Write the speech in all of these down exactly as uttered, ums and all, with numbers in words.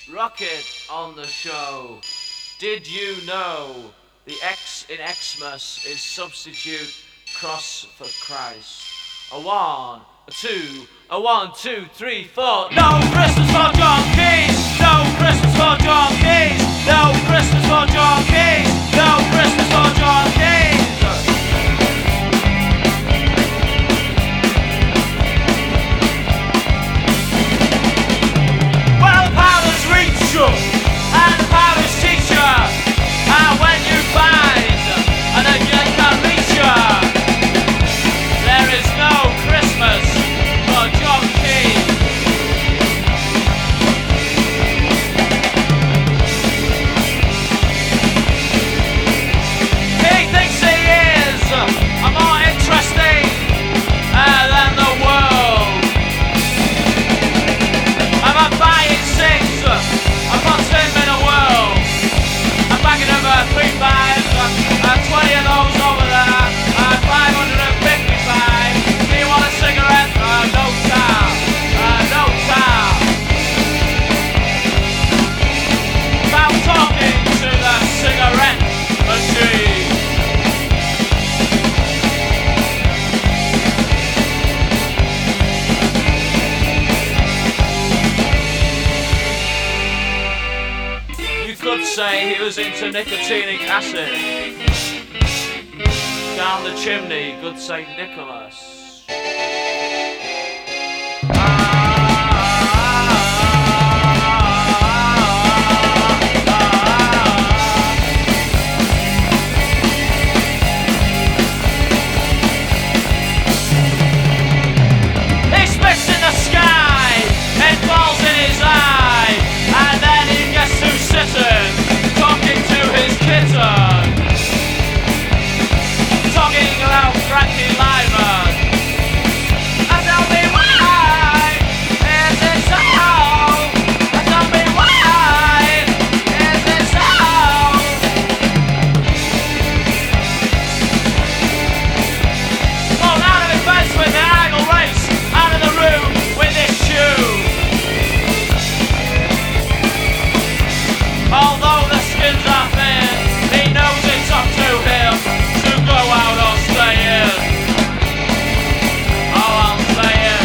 Rocket on the show. Did you know the X in Xmas is substitute cross for Christ? A one, a two, a one, two, three, four. No Christmas for John Keys. No Christmas for John Keys. No Christmas for John Keys. No Christmas for John Keys. Well, the powder's reach you, and the powder's teacher. And when you find, and then you can reach you, there is no Christmas for John Keys. He thinks he is a more interesting uh, than the world. I'm a buying six, I'm not sitting in a world. I'm backing up uh, three fives, uh, twenty of those over there, uh, five hundred fifty-five. Do you want a cigarette? Uh, no time, uh, no time. I'm talking to the cigarette machine. You could say he was into nicotinic acid. Down the chimney, good Saint Nicholas. He spits in the sky, it falls in his eye, and then he gets to sitting, talking to his kitten, talking about Frankie Lyman. And tell me why is it so? And tell me why is it so? Fall out of his face with the idle race, out of the room with his shoe. Although the skins are thin, he knows it's up to him to go out or stay in. Oh, I'll stay in.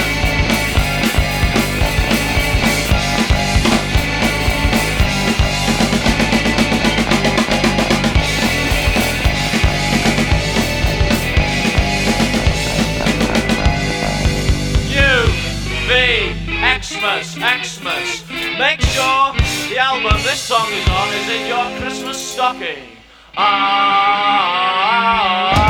U V Xmas, Xmas. Make sure the album this song is on is in your Christmas stocking. Ah.